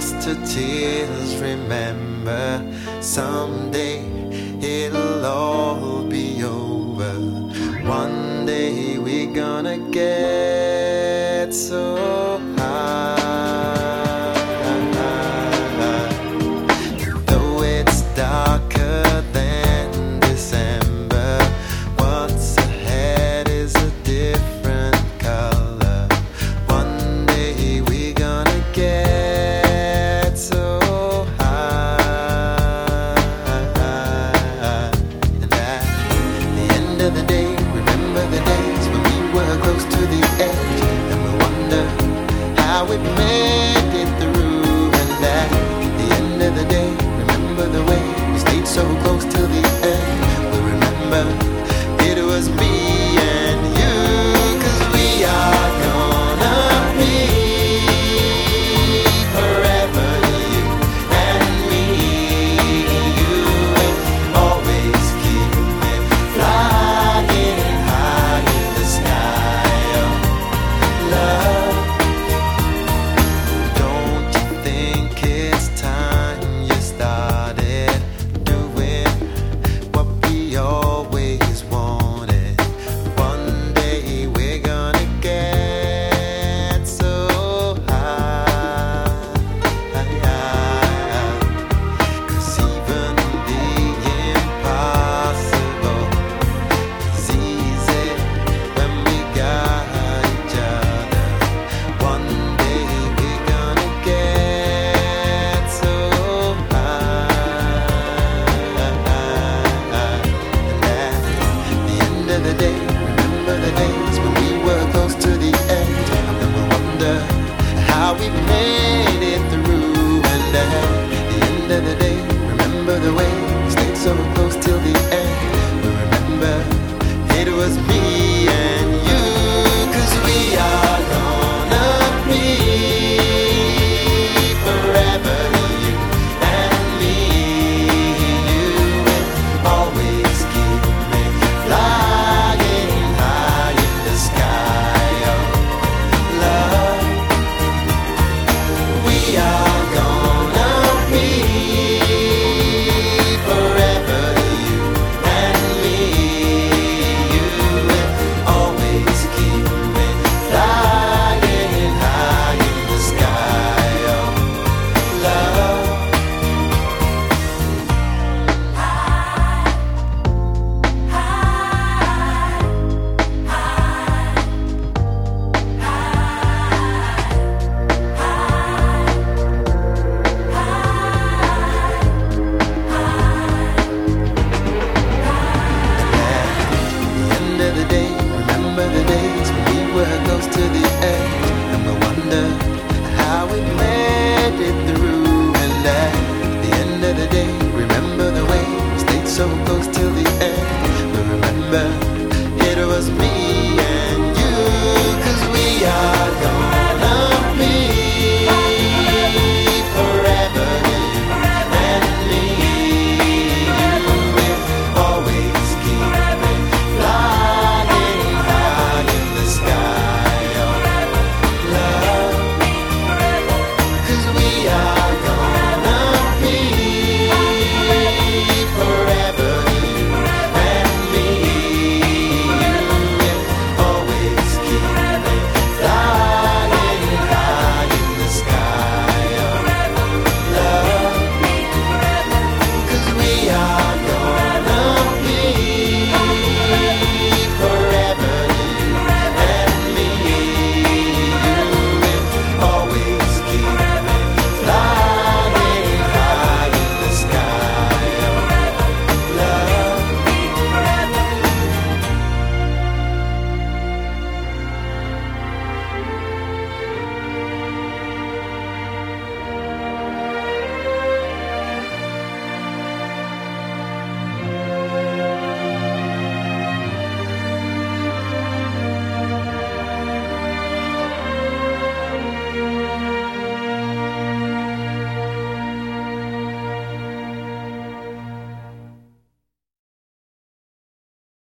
close to tears. Remember, someday it'll all be over. One day we're gonna get so high. Though it's darker than December, what's ahead is a different color. One day we're gonna get so high. And at the end of the day, remember the days when we were close to the edge, and we wonder how we made it through. And at the end of the day, remember the way we stayed so close till the end. We remember it was me and you, 'cause we are gonna be forever, you and me. You will always keep me flying high in the sky. Oh, love, don't you think it's time you started doing what we always wanted? One day we're gonna get so high. 'Cause even the impossible is easy when we got each other. One day we're gonna get so high. And at the end of the day, remember the days when we were close to the edge, and then we'll wonder how we made it through. And at the end of the day, remember the way we stayed so close till the end. We remember it was me